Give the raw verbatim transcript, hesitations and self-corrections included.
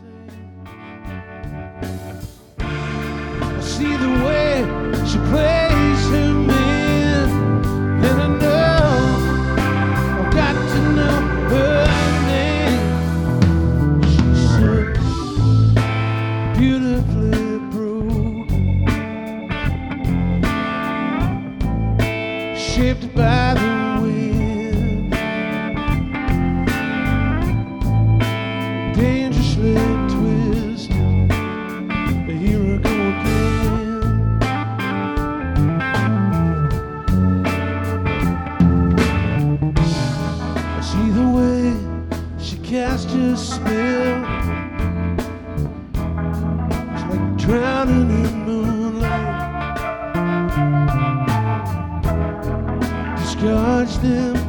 I see the way she plays her men, and I know I've got to know her name. She's so beautifully broken, shaped by the wind, dangerously twisted. But here I go again. I see the way she cast her spell. It's like drowning in moonlight. Discards them